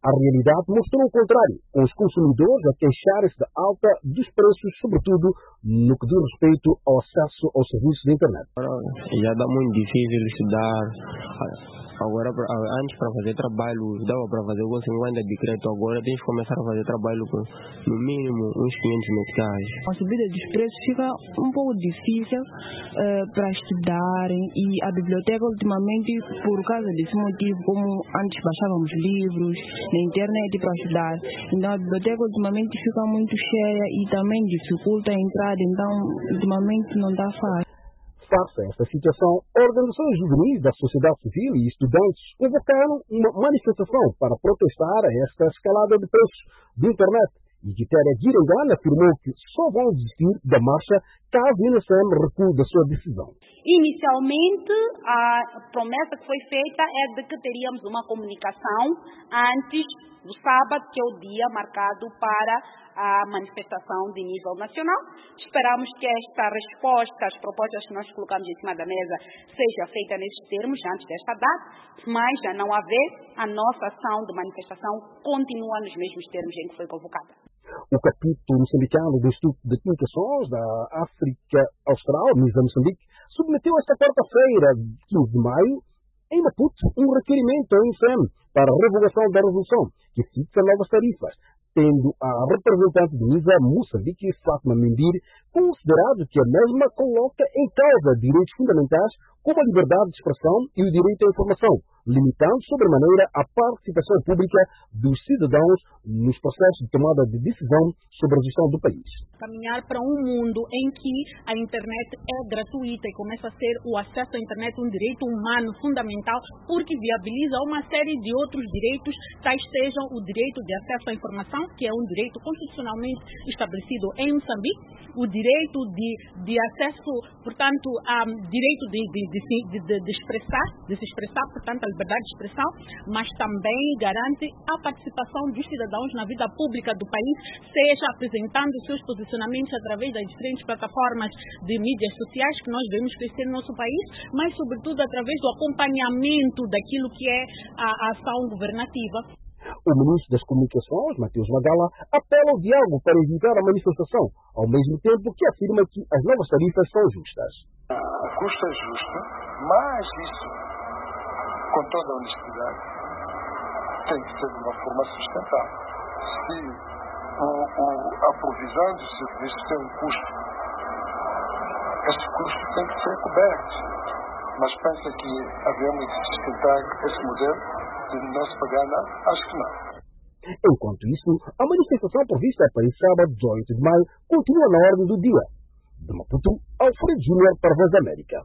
A realidade mostrou o contrário, com os consumidores a queixarem-se da alta dos preços, sobretudo no que diz respeito ao acesso aos serviços de internet. Já dá muito difícil estudar. Agora, antes para fazer trabalho, dava para fazer com 50 de crédito. Agora tens que começar a fazer trabalho com, no mínimo, uns 500 meticais. A subida dos preços fica um pouco difícil para estudarem, e a biblioteca, ultimamente, por causa desse motivo, como antes baixávamos livros na internet para estudar, então a biblioteca ultimamente fica muito cheia e também dificulta a entrada, então ultimamente não está fácil. Face a esta situação, organizações juvenis da sociedade civil e estudantes convocaram uma manifestação para protestar a esta escalada de preços de internet. E Quitéria Guirengana afirmou que só vão desistir da marcha caso o INSM recua da sua decisão. Inicialmente, a promessa que foi feita é de que teríamos uma comunicação antes do sábado, que é o dia marcado para a manifestação de nível nacional. Esperamos que esta resposta às propostas que nós colocamos em cima da mesa seja feita nesses termos, antes desta data, mas já não haver, a nossa ação de manifestação continua nos mesmos termos em que foi convocada. O capítulo moçambicano do Instituto de Comunicações da África Austral, MISA Moçambique, submeteu esta quarta-feira, 15 de maio, em Maputo, um requerimento ao INSM para a revogação da resolução que fixa novas tarifas, tendo a representante de MISA Moçambique, Fátima Mendir, considerado que a mesma coloca em causa direitos fundamentais como a liberdade de expressão e o direito à informação, limitando sobremaneira a participação pública dos cidadãos nos processos de tomada de decisão sobre a gestão do país. Caminhar para um mundo em que a internet é gratuita e começa a ser o acesso à internet um direito humano fundamental, porque viabiliza uma série de outros direitos, tais sejam o direito de acesso à informação, que é um direito constitucionalmente estabelecido em Moçambique, o direito de acesso, portanto, a direito de se expressar, portanto, a liberdade de expressão, mas também garante a participação dos cidadãos na vida pública do país, seja apresentando seus posicionamentos através das diferentes plataformas de mídias sociais que nós vemos crescer no nosso país, mas, sobretudo, através do acompanhamento daquilo que é a ação governativa. O ministro das Comunicações, Mateus Magala, apela ao diálogo para evitar a manifestação, ao mesmo tempo que afirma que as novas tarifas são justas. O custo é justo, mas isso, com toda a honestidade, tem que ser de uma forma sustentável. Se a provisão do serviço tem um custo, esse custo tem que ser coberto. Mas pensa que havemos de sustentar esse modelo de não se pagar nada? Acho que não. Enquanto isso, a manifestação prevista para esse sábado, 18 de maio, continua na ordem do dia. De Maputo, Alfredo Júnior para a Voz da América.